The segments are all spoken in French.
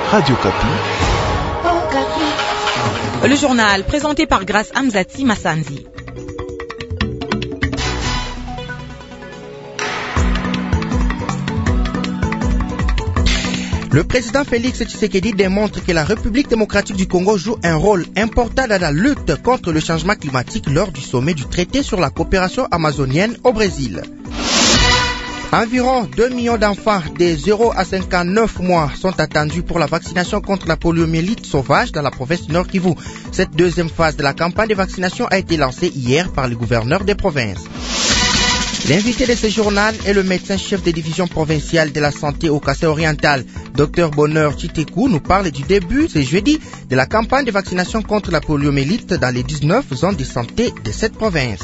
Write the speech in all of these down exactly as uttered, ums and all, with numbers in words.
Radio Kapi. Le journal présenté par Grace Amzati Massanzi. Le président Félix Tshisekedi démontre que la République démocratique du Congo joue un rôle important dans la lutte contre le changement climatique lors du sommet du traité sur la coopération amazonienne au Brésil. Environ deux millions d'enfants de zéro à cinquante-neuf mois sont attendus pour la vaccination contre la poliomyélite sauvage dans la province du Nord Kivu. Cette deuxième phase de la campagne de vaccination a été lancée hier par les gouverneurs des provinces. L'invité de ce journal est le médecin-chef des divisions provinciales de la santé au Kassai oriental. Docteur Bonheur Chitekou nous parle du début, ce jeudi, de la campagne de vaccination contre la poliomyélite dans les dix-neuf zones de santé de cette province.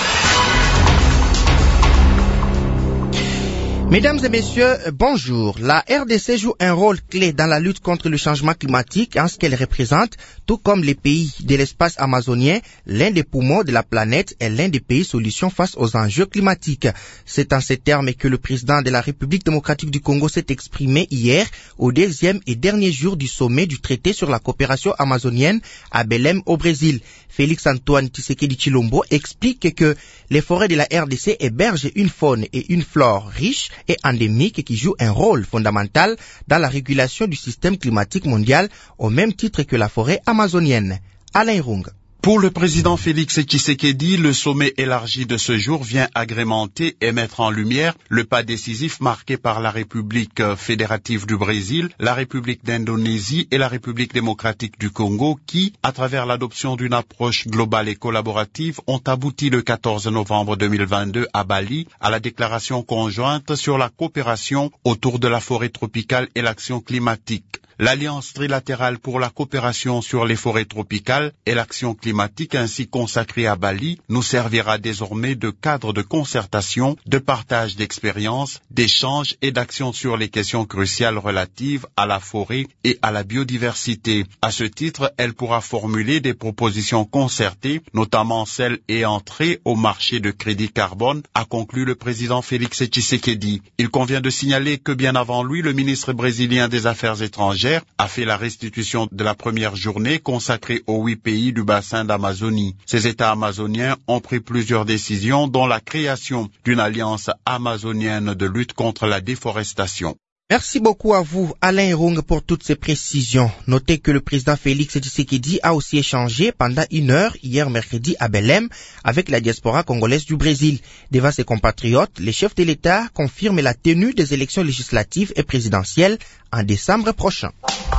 Mesdames et messieurs, bonjour. La R D C joue un rôle clé dans la lutte contre le changement climatique en ce qu'elle représente, tout comme les pays de l'espace amazonien, l'un des poumons de la planète et l'un des pays solutions face aux enjeux climatiques. C'est en ces termes que le président de la République démocratique du Congo s'est exprimé hier au deuxième et dernier jour du sommet du traité sur la coopération amazonienne à Belém au Brésil. Félix Antoine Tshisekedi Tshilombo explique que les forêts de la R D C hébergent une faune et une flore riches et endémiques qui jouent un rôle fondamental dans la régulation du système climatique mondial au même titre que la forêt amazonienne. Alain Rung. Pour le président Félix Tshisekedi, le sommet élargi de ce jour vient agrémenter et mettre en lumière le pas décisif marqué par la République fédérative du Brésil, la République d'Indonésie et la République démocratique du Congo qui, à travers l'adoption d'une approche globale et collaborative, ont abouti le quatorze novembre deux mille vingt-deux à Bali à la déclaration conjointe sur la coopération autour de la forêt tropicale et l'action climatique. L'Alliance trilatérale pour la coopération sur les forêts tropicales et l'action climatique ainsi consacrée à Bali nous servira désormais de cadre de concertation, de partage d'expériences, d'échanges et d'actions sur les questions cruciales relatives à la forêt et à la biodiversité. À ce titre, elle pourra formuler des propositions concertées, notamment celles ayant trait au marché de crédit carbone, a conclu le président Félix Tshisekedi. Il convient de signaler que bien avant lui, le ministre brésilien des Affaires étrangères a fait la restitution de la première journée consacrée aux huit pays du bassin d'Amazonie. Ces États amazoniens ont pris plusieurs décisions, dont la création d'une alliance amazonienne de lutte contre la déforestation. Merci beaucoup à vous, Alain Rung, pour toutes ces précisions. Notez que le président Félix Tshisekedi a aussi échangé pendant une heure hier mercredi à Belém avec la diaspora congolaise du Brésil. Devant ses compatriotes, les chefs de l'État confirment la tenue des élections législatives et présidentielles en décembre prochain.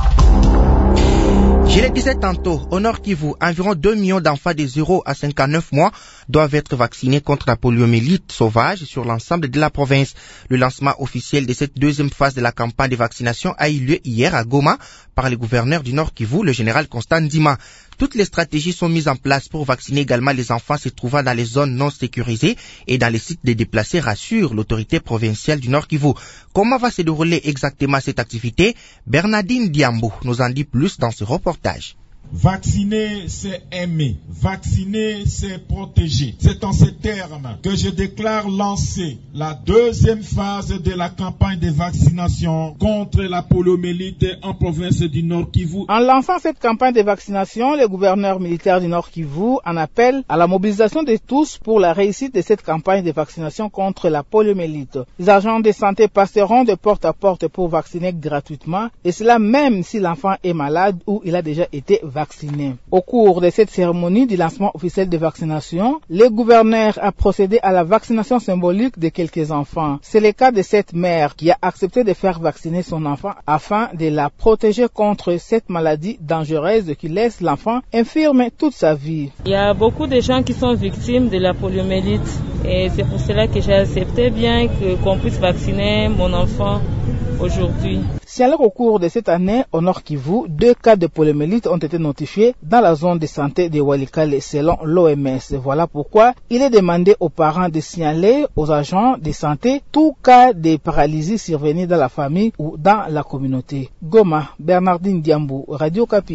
Je le disais tantôt, au Nord Kivu, environ deux millions d'enfants de zéro à cinquante-neuf mois doivent être vaccinés contre la poliomyélite sauvage sur l'ensemble de la province. Le lancement officiel de cette deuxième phase de la campagne de vaccination a eu lieu hier à Goma par le gouverneur du Nord Kivu, le général Constant Ndima. Toutes les stratégies sont mises en place pour vacciner également les enfants se trouvant dans les zones non sécurisées et dans les sites des déplacés, rassure l'autorité provinciale du Nord Kivu. Comment va se dérouler exactement cette activité? Bernardine Diambo nous en dit plus dans ce reportage. Vacciner, c'est aimer. Vacciner, c'est protéger. C'est en ces termes que je déclare lancer la deuxième phase de la campagne de vaccination contre la poliomyélite en province du Nord Kivu. En lançant cette campagne de vaccination, le gouverneur militaire du Nord Kivu en appelle à la mobilisation de tous pour la réussite de cette campagne de vaccination contre la poliomyélite. Les agents de santé passeront de porte à porte pour vacciner gratuitement, et cela même si l'enfant est malade ou il a déjà été vacciné. Au cours de cette cérémonie du lancement officiel de vaccination, le gouverneur a procédé à la vaccination symbolique de quelques enfants. C'est le cas de cette mère qui a accepté de faire vacciner son enfant afin de la protéger contre cette maladie dangereuse qui laisse l'enfant infirme toute sa vie. Il y a beaucoup de gens qui sont victimes de la poliomyélite et c'est pour cela que j'ai accepté bien que, qu'on puisse vacciner mon enfant aujourd'hui. Si alors au cours de cette année, au Nord Kivu, deux cas de poliomyélite ont été notifiés dans la zone de santé de Walikale selon l'O M S. Voilà pourquoi il est demandé aux parents de signaler aux agents de santé tout cas de paralysie survenu dans la famille ou dans la communauté. Goma, Bernardine Diambo, Radio Kapi.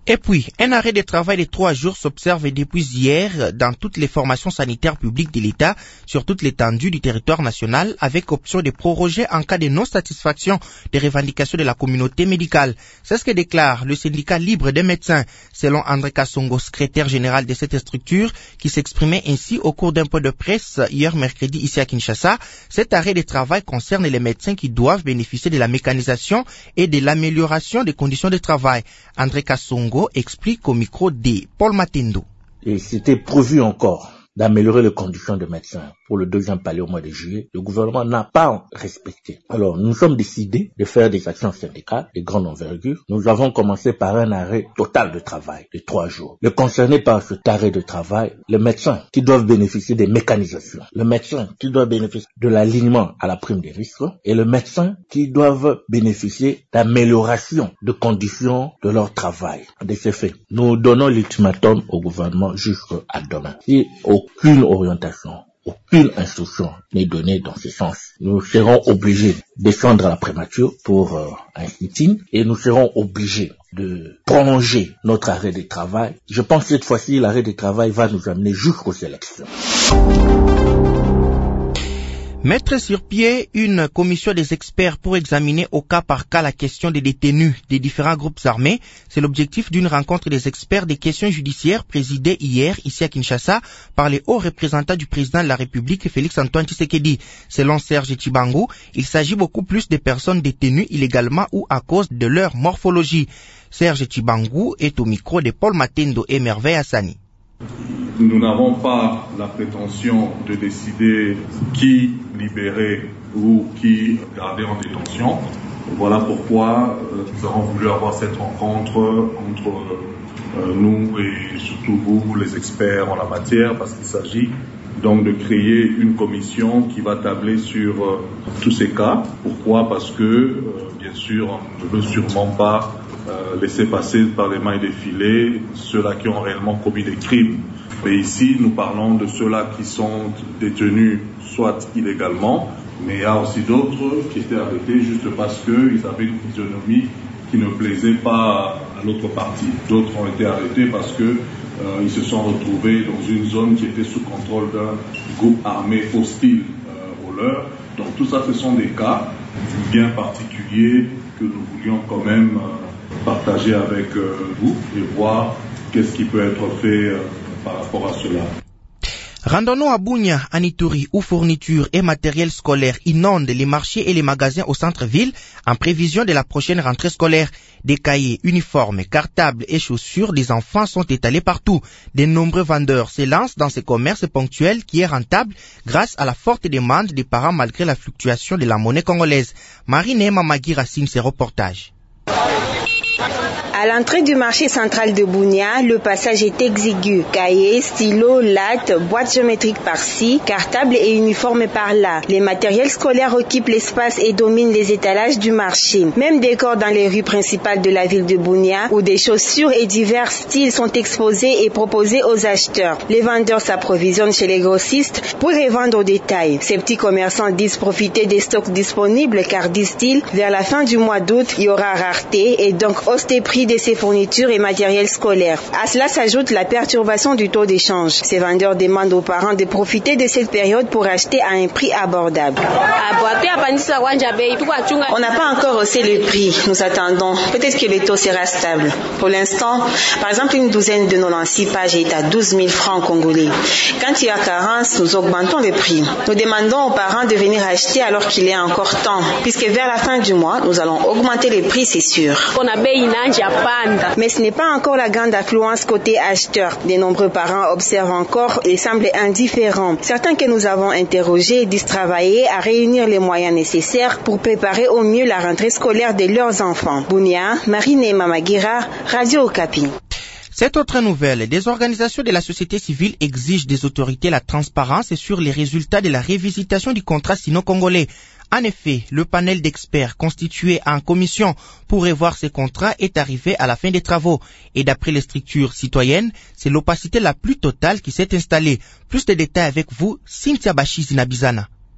Et puis, un arrêt de travail de trois jours s'observe depuis hier dans toutes les formations sanitaires publiques de l'État sur toute l'étendue du territoire national avec option de proroger en cas de non-satisfaction des revendications de la communauté médicale. C'est ce que déclare le syndicat libre des médecins, selon André Kassongo, secrétaire général de cette structure, qui s'exprimait ainsi au cours d'un point de presse hier mercredi ici à Kinshasa. Cet arrêt de travail concerne les médecins qui doivent bénéficier de la mécanisation et de l'amélioration des conditions de travail. André Kassongo explique au micro de Paul Matendo. Et c'était prévu encore d'améliorer les conditions de médecins pour le deuxième palier au mois de juillet. Le gouvernement n'a pas respecté. Alors, nous sommes décidés de faire des actions syndicales de grande envergure. Nous avons commencé par un arrêt total de travail de trois jours. Le concerné par cet arrêt de travail, les médecins qui doivent bénéficier des mécanisations, le médecin qui doit bénéficier de l'alignement à la prime des risques et le médecin qui doivent bénéficier d'amélioration de conditions de leur travail. De ce fait, nous donnons l'ultimatum au gouvernement jusqu'à demain. Si aucune orientation, aucune instruction n'est donnée dans ce sens, nous serons obligés de descendre à la prémature pour euh, un sitting et nous serons obligés de prolonger notre arrêt de travail. Je pense que cette fois-ci, l'arrêt de travail va nous amener jusqu'aux élections. Mettre sur pied une commission des experts pour examiner au cas par cas la question des détenus des différents groupes armés, c'est l'objectif d'une rencontre des experts des questions judiciaires présidée hier ici à Kinshasa par les hauts représentants du président de la République Félix Antoine Tshisekedi. Selon Serge Tshibangu, il s'agit beaucoup plus de personnes détenues illégalement ou à cause de leur morphologie. Serge Tshibangu est au micro de Paul Matendo et Merveille Hassani. Nous n'avons pas la prétention de décider qui libérer ou qui garder en détention. Voilà pourquoi euh, nous avons voulu avoir cette rencontre entre euh, nous et surtout vous, les experts en la matière, parce qu'il s'agit donc de créer une commission qui va tabler sur euh, tous ces cas. Pourquoi? Parce que, euh, bien sûr, on ne veut sûrement pas euh, laisser passer par les mailles des filets ceux-là qui ont réellement commis des crimes. Mais ici, nous parlons de ceux-là qui sont détenus soit illégalement, mais il y a aussi d'autres qui étaient arrêtés juste parce qu'ils avaient une physionomie qui ne plaisait pas à l'autre partie. D'autres ont été arrêtés parce que euh, ils se sont retrouvés dans une zone qui était sous contrôle d'un groupe armé hostile euh, au leur. Donc tout ça, ce sont des cas bien particuliers que nous voulions quand même euh, partager avec euh, vous et voir qu'est-ce qui peut être fait euh, par rapport à cela. Rendons-nous à Bunia, en Ituri, où fournitures et matériel scolaire inondent les marchés et les magasins au centre-ville en prévision de la prochaine rentrée scolaire. Des cahiers, uniformes, cartables et chaussures des enfants sont étalés partout. De nombreux vendeurs se lancent dans ce commerce ponctuel qui est rentable grâce à la forte demande des parents malgré la fluctuation de la monnaie congolaise. Marine Mamagui signe ses reportages. À l'entrée du marché central de Bunia, le passage est exigu. Cahiers, stylos, lattes, boîtes géométriques par-ci, cartables et uniformes par-là. Les matériels scolaires occupent l'espace et dominent les étalages du marché. Même décor dans les rues principales de la ville de Bunia, où des chaussures et divers styles sont exposés et proposés aux acheteurs. Les vendeurs s'approvisionnent chez les grossistes pour les vendre au détail. Ces petits commerçants disent profiter des stocks disponibles car, disent-ils, vers la fin du mois d'août, il y aura rareté et donc hausse des prix de ses fournitures et matériel scolaire. À cela s'ajoute la perturbation du taux d'échange. Ces vendeurs demandent aux parents de profiter de cette période pour acheter à un prix abordable. On n'a pas encore haussé le prix. Nous attendons. Peut-être que le taux sera stable. Pour l'instant, par exemple, une douzaine de quatre-vingt-six pages est à douze mille francs congolais. Quand il y a carence, nous augmentons le prix. Nous demandons aux parents de venir acheter alors qu'il est encore temps, puisque vers la fin du mois, nous allons augmenter les prix, c'est sûr. Mais ce n'est pas encore la grande affluence côté acheteur. De nombreux parents observent encore et semblent indifférents. Certains que nous avons interrogés disent travailler à réunir les moyens nécessaires pour préparer au mieux la rentrée scolaire de leurs enfants. Bunia, Marine Mamagira, Radio Okapi. Cette autre nouvelle, des organisations de la société civile exigent des autorités la transparence sur les résultats de la révisitation du contrat sino-congolais. En effet, le panel d'experts constitué en commission pour revoir ces contrats est arrivé à la fin des travaux. Et d'après les structures citoyennes, c'est l'opacité la plus totale qui s'est installée. Plus de détails avec vous, Cynthia Bachizi Nabizana.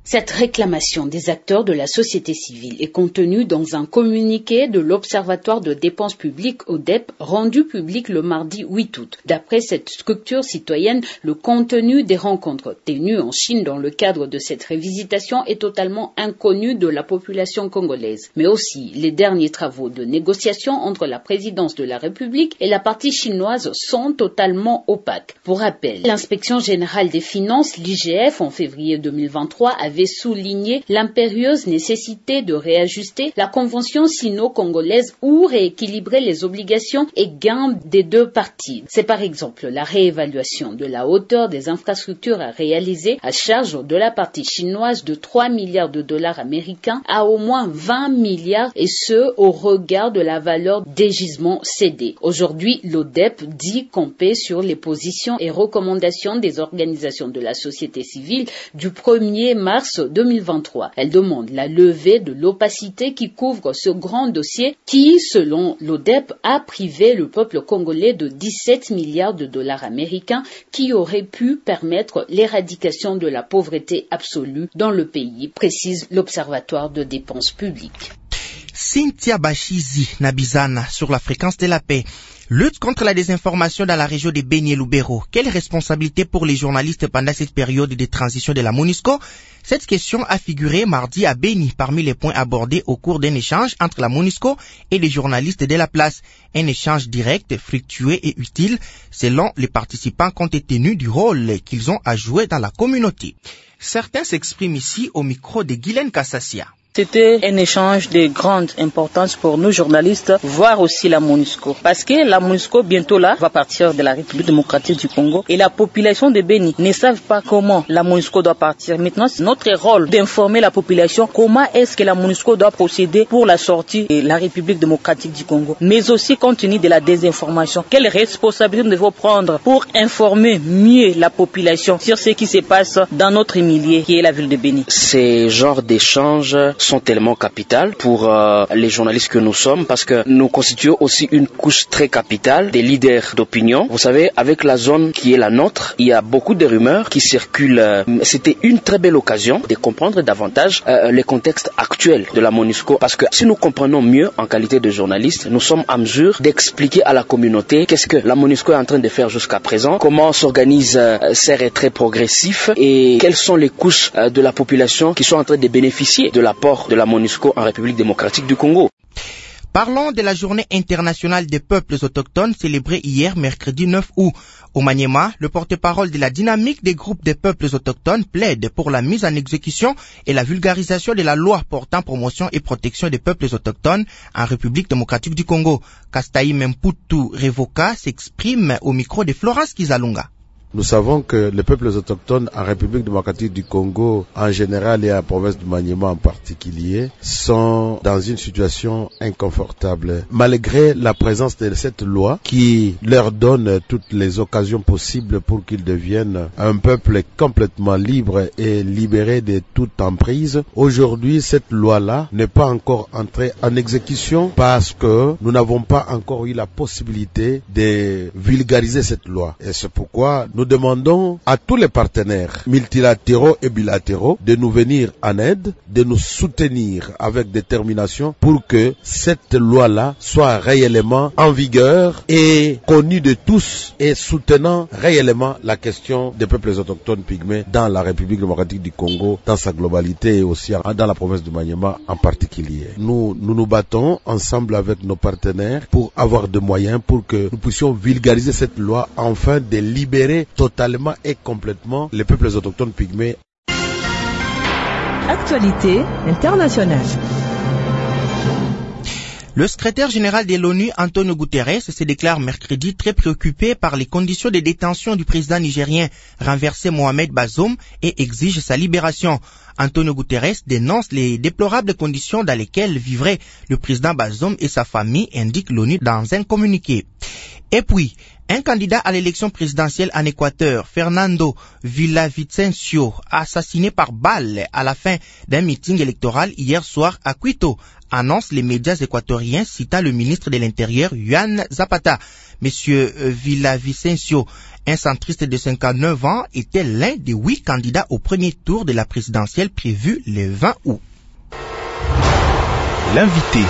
Cette réclamation des acteurs de la société civile est contenue dans un communiqué de l'Observatoire de dépenses publiques O D E P rendu public le mardi huit août. D'après cette structure citoyenne, le contenu des rencontres tenues en Chine dans le cadre de cette révisitation est totalement inconnu de la population congolaise. Mais aussi, les derniers travaux de négociation entre la présidence de la République et la partie chinoise sont totalement opaques. Pour rappel, l'inspection générale des finances, l'I G F, en février deux mille vingt-trois, avait souligné l'impérieuse nécessité de réajuster la convention sino-congolaise ou rééquilibrer les obligations et gains des deux parties. C'est par exemple la réévaluation de la hauteur des infrastructures à réaliser à charge de la partie chinoise de trois milliards de dollars américains à au moins vingt milliards, et ce au regard de la valeur des gisements cédés. Aujourd'hui, l'O D E P dit camper sur les positions et recommandations des organisations de la société civile du premier mars deux mille vingt-trois. Elle demande la levée de l'opacité qui couvre ce grand dossier qui, selon l'O D E P, a privé le peuple congolais de dix-sept milliards de dollars américains qui auraient pu permettre l'éradication de la pauvreté absolue dans le pays, précise l'Observatoire de dépenses publiques. Cynthia Bachizi Nabizana sur la fréquence de la paix. Lutte contre la désinformation dans la région de Beni et Lubero. Quelle responsabilité pour les journalistes pendant cette période de transition de la MONUSCO? Cette question a figuré mardi à Beni parmi les points abordés au cours d'un échange entre la MONUSCO et les journalistes de la place. Un échange direct, fructueux et utile selon les participants compte tenu du rôle qu'ils ont à jouer dans la communauté. Certains s'expriment ici au micro de Guylaine Kassassia. C'était un échange de grande importance pour nous journalistes, voire aussi la MONUSCO. Parce que la MONUSCO, bientôt là, va partir de la République démocratique du Congo. Et la population de Beni ne savent pas comment la MONUSCO doit partir. Maintenant, c'est notre rôle d'informer la population comment est-ce que la MONUSCO doit procéder pour la sortie de la République démocratique du Congo. Mais aussi, compte tenu de la désinformation, quelle responsabilité nous devons prendre pour informer mieux la population sur ce qui se passe dans notre milieu, qui est la ville de Beni. Ces genres d'échanges sont tellement capitales pour euh, les journalistes que nous sommes, parce que nous constituons aussi une couche très capitale des leaders d'opinion. Vous savez, avec la zone qui est la nôtre, il y a beaucoup de rumeurs qui circulent. C'était une très belle occasion de comprendre davantage euh, le contexte actuel de la MONUSCO, parce que si nous comprenons mieux en qualité de journaliste, nous sommes en mesure d'expliquer à la communauté qu'est-ce que la MONUSCO est en train de faire jusqu'à présent, comment s'organisent euh, ces retraits progressifs et quelles sont les couches euh, de la population qui sont en train de bénéficier de l'apport de la MONUSCO en République démocratique du Congo. Parlons de la journée internationale des peuples autochtones célébrée hier mercredi neuf août. Au Maniema, le porte-parole de la dynamique des groupes des peuples autochtones plaide pour la mise en exécution et la vulgarisation de la loi portant promotion et protection des peuples autochtones en République démocratique du Congo. Kastaï Memputu Revoka s'exprime au micro de Florence Kizalunga. Nous savons que les peuples autochtones en République démocratique du Congo en général et à la province du Maniema en particulier sont dans une situation inconfortable. Malgré la présence de cette loi qui leur donne toutes les occasions possibles pour qu'ils deviennent un peuple complètement libre et libéré de toute emprise, aujourd'hui cette loi-là n'est pas encore entrée en exécution parce que nous n'avons pas encore eu la possibilité de vulgariser cette loi. Et c'est pourquoi nous demandons à tous les partenaires multilatéraux et bilatéraux de nous venir en aide, de nous soutenir avec détermination pour que cette loi-là soit réellement en vigueur et connue de tous et soutenant réellement la question des peuples autochtones pygmées dans la République démocratique du Congo, dans sa globalité et aussi dans la province du Maniema en particulier. Nous, nous nous battons ensemble avec nos partenaires pour avoir des moyens pour que nous puissions vulgariser cette loi afin de libérer totalement et complètement les peuples autochtones pygmées. Actualité internationale. Le secrétaire général de l'ONU, Antonio Guterres, se déclare mercredi très préoccupé par les conditions de détention du président nigérien renversé Mohamed Bazoum et exige sa libération. Antonio Guterres dénonce les déplorables conditions dans lesquelles vivrait le président Bazoum et sa famille, indique l'ONU dans un communiqué. Et puis, Un candidat à l'élection présidentielle en Équateur, Fernando Villavicencio, assassiné par balle à la fin d'un meeting électoral hier soir à Quito, annonce les médias équatoriens citant le ministre de l'Intérieur, Juan Zapata. Monsieur Villavicencio, un centriste de cinquante-neuf ans, était l'un des huit candidats au premier tour de la présidentielle prévue le vingt août. L'invité.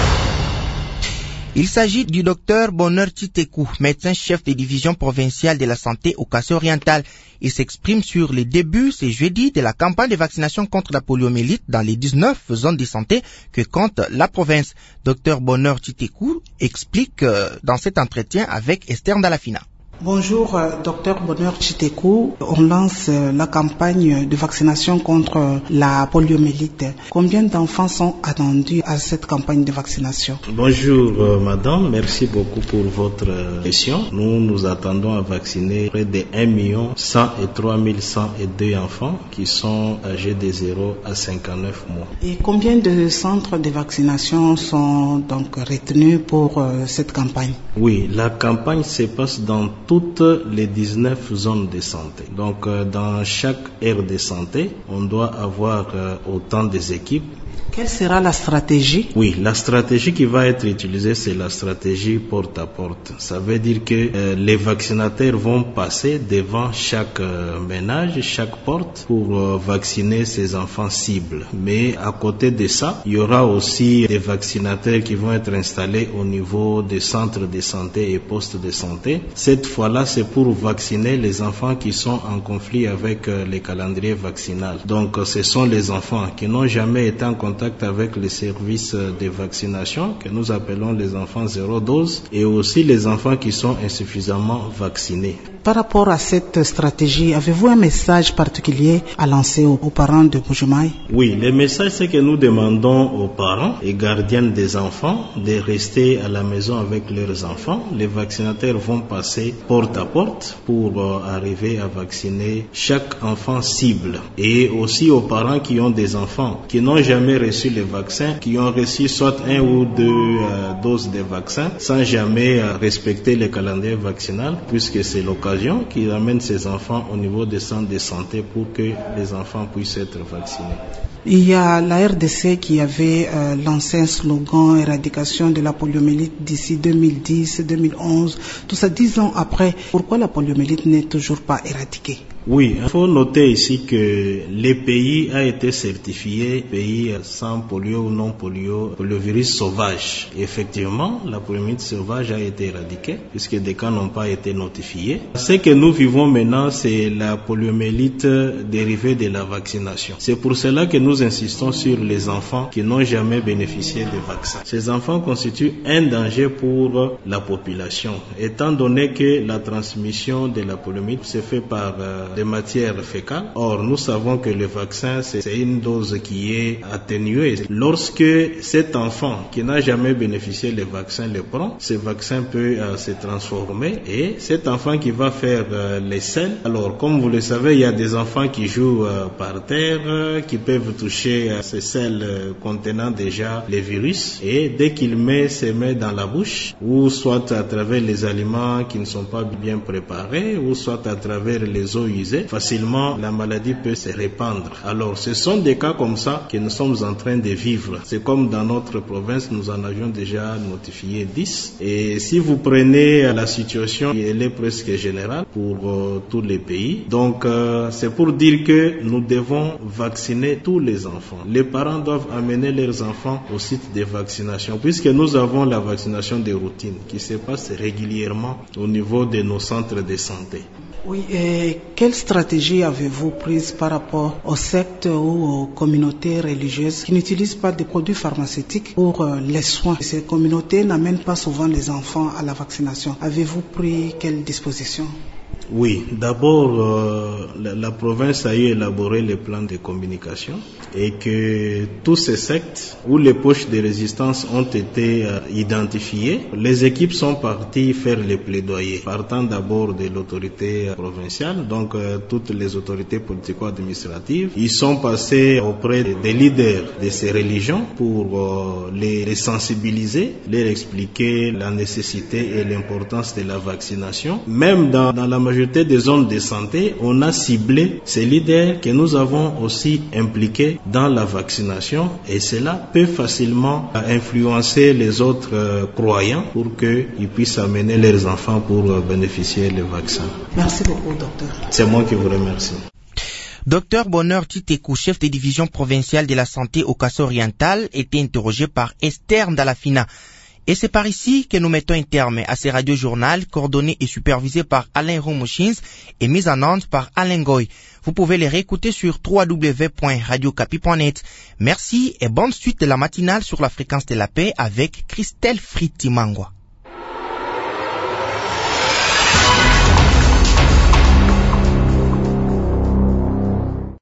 Il s'agit du docteur Bonheur Titekou, médecin-chef de division provinciale de la santé au Kassai-Oriental. Il s'exprime sur les débuts, ce jeudi, de la campagne de vaccination contre la poliomyélite dans les dix-neuf zones de santé que compte la province. Docteur Bonheur Titekou explique euh, dans cet entretien avec Esther Ndalafina. Bonjour, euh, docteur Bonheur Titekou. On lance euh, la campagne de vaccination contre euh, la poliomyélite. Combien d'enfants sont attendus à cette campagne de vaccination? Bonjour, euh, madame. Merci beaucoup pour votre euh, question. Nous nous attendons à vacciner près de un million cent et trois mille cent deux enfants qui sont âgés de zéro à cinquante-neuf mois. Et combien de centres de vaccination sont donc retenus pour euh, cette campagne? Oui, la campagne se passe dans toutes les dix-neuf zones de santé. Donc, euh, dans chaque aire de santé, on doit avoir euh, autant des équipes. Quelle sera la stratégie? Oui, la stratégie qui va être utilisée, c'est la stratégie porte à porte. Ça veut dire que euh, les vaccinateurs vont passer devant chaque euh, ménage, chaque porte pour euh, vacciner ces enfants cibles. Mais à côté de ça, il y aura aussi des vaccinateurs qui vont être installés au niveau des centres de santé et postes de santé. Cette fois-là, c'est pour vacciner les enfants qui sont en conflit avec euh, les calendriers vaccinaux. Donc, euh, ce sont les enfants qui n'ont jamais été en contact avec les services de vaccination que nous appelons les enfants zéro dose et aussi les enfants qui sont insuffisamment vaccinés. Par rapport à cette stratégie, avez-vous un message particulier à lancer aux, aux parents de Mbuji-Mayi? Oui, le message c'est que nous demandons aux parents et gardiens des enfants de rester à la maison avec leurs enfants. Les vaccinateurs vont passer porte à porte pour euh, arriver à vacciner chaque enfant cible et aussi aux parents qui ont des enfants qui n'ont jamais reçu les vaccins, qui ont reçu soit un ou deux euh, doses de vaccins sans jamais euh, respecter le calendrier vaccinal puisque c'est l'occasion qui amène ces enfants au niveau des centres de santé pour que les enfants puissent être vaccinés. Il y a la R D C qui avait euh, lancé un slogan éradication de la poliomyélite d'ici deux mille dix, deux mille onze, tout ça dix ans après. Pourquoi la poliomyélite n'est toujours pas éradiquée? Oui, il faut noter ici que le pays a été certifié pays sans polio ou non polio, poliovirus sauvage. Et effectivement, la poliomyélite sauvage a été éradiquée puisque des cas n'ont pas été notifiés. Ce que nous vivons maintenant, c'est la poliomyélite dérivée de la vaccination. C'est pour cela que nous insistons sur les enfants qui n'ont jamais bénéficié de vaccins. Ces enfants constituent un danger pour la population, étant donné que la transmission de la poliomyélite se fait par euh, des matières fécales. Or, nous savons que le vaccin, c'est une dose qui est atténuée. Lorsque cet enfant qui n'a jamais bénéficié du vaccin le prend, ce vaccin peut euh, se transformer et cet enfant qui va faire euh, les selles. Alors, comme vous le savez, il y a des enfants qui jouent euh, par terre, euh, qui peuvent toucher euh, ces selles euh, contenant déjà les virus et dès qu'il met ses mains dans la bouche, ou soit à travers les aliments qui ne sont pas bien préparés, ou soit à travers les eaux usées, facilement la maladie peut se répandre. Alors ce sont des cas comme ça que nous sommes en train de vivre. C'est comme dans notre province, nous en avions déjà notifié dix. Et si vous prenez la situation, elle est presque générale pour euh, tous les pays. Donc euh, c'est pour dire que nous devons vacciner tous les enfants. Les parents doivent amener leurs enfants au site de vaccination puisque nous avons la vaccination de routine qui se passe régulièrement au niveau de nos centres de santé. Oui, et quelle stratégie avez-vous prise par rapport aux sectes ou aux communautés religieuses qui n'utilisent pas de produits pharmaceutiques pour euh, les soins? Ces communautés n'amènent pas souvent les enfants à la vaccination. Avez-vous pris quelles dispositions? Oui, d'abord, euh, la, la province a eu élaboré les plans de communication et que tous ces sectes où les poches de résistance ont été euh, identifiées, les équipes sont parties faire les plaidoyers, partant d'abord de l'autorité provinciale, donc euh, toutes les autorités politico-administratives. Ils sont passés auprès des leaders de ces religions pour euh, les, les sensibiliser, leur expliquer la nécessité et l'importance de la vaccination. Même dans, dans la majorité des zones de santé, on a ciblé ces leaders que nous avons aussi impliqués dans la vaccination et cela peut facilement influencer les autres euh, croyants pour qu'ils puissent amener leurs enfants pour euh, bénéficier des vaccins. Merci beaucoup, docteur. C'est moi qui vous remercie. Docteur Bonheur Titekou, chef de division provinciale de la santé au Kasso oriental, était interrogé par Esther Ndalafina. Et c'est par ici que nous mettons un terme à ces radio-journal coordonnés et supervisés par Alain Romouchins et mis en onde par Alain Goy. Vous pouvez les réécouter sur w w w point radio capi point net. Merci et bonne suite de la matinale sur la fréquence de la paix avec Christelle Fritimangwa.